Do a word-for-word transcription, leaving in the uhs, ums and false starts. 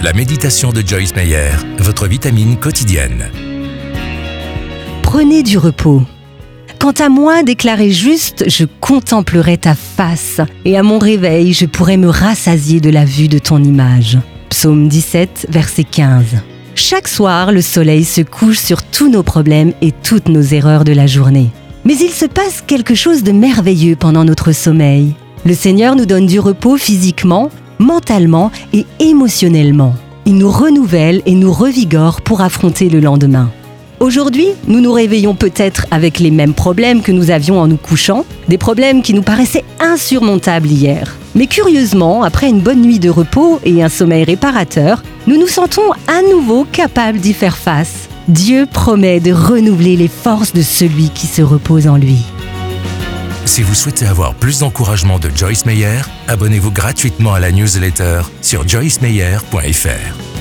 La méditation de Joyce Meyer, votre vitamine quotidienne. Prenez du repos. Quant à moi, déclaré juste, je contemplerai ta face, et à mon réveil, je pourrai me rassasier de la vue de ton image. Psaume dix-sept, verset quinze. Chaque soir, le soleil se couche sur tous nos problèmes et toutes nos erreurs de la journée. Mais il se passe quelque chose de merveilleux pendant notre sommeil. Le Seigneur nous donne du repos physiquement, mentalement et émotionnellement. Il nous renouvelle et nous revigore pour affronter le lendemain. Aujourd'hui, nous nous réveillons peut-être avec les mêmes problèmes que nous avions en nous couchant, des problèmes qui nous paraissaient insurmontables hier. Mais curieusement, après une bonne nuit de repos et un sommeil réparateur, nous nous sentons à nouveau capables d'y faire face. Dieu promet de renouveler les forces de celui qui se repose en lui. Si vous souhaitez avoir plus d'encouragement de Joyce Meyer, abonnez-vous gratuitement à la newsletter sur joyce meyer point f r.